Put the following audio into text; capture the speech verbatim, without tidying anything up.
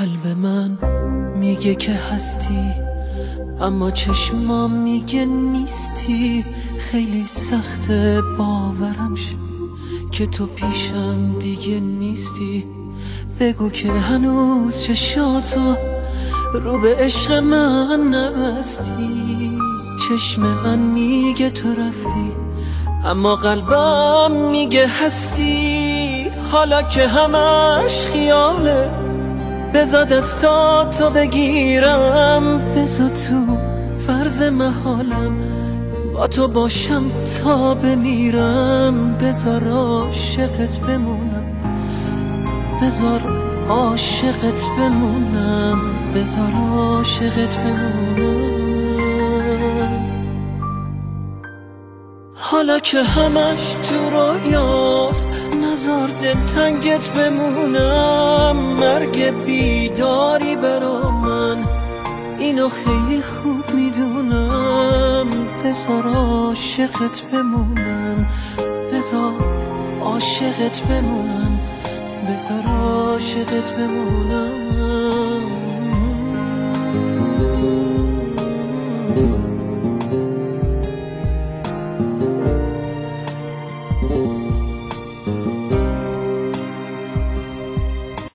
قلب من میگه که هستی، اما چشمام میگه نیستی. خیلی سخته باورم شه که تو پیشم دیگه نیستی. بگو که هنوز چشاتو رو به عشق من نبستی. چشم من میگه تو رفتی، اما قلبم میگه هستی. حالا که همش خیاله، بذار دستاتو بگیرم، بذار تو فرض محالم با تو باشم تا بمیرم. بذار عاشقت بمونم، بذار عاشقت بمونم، بذار عاشقت بمونم. حالا که همش تو رویاست، نزار دلتنگت بمونم. مرگ بیداری برا من، اینو خیلی خوب میدونم. بذار عاشقت بمونم، بذار عاشقت بمونم، بذار عاشقت بمونم.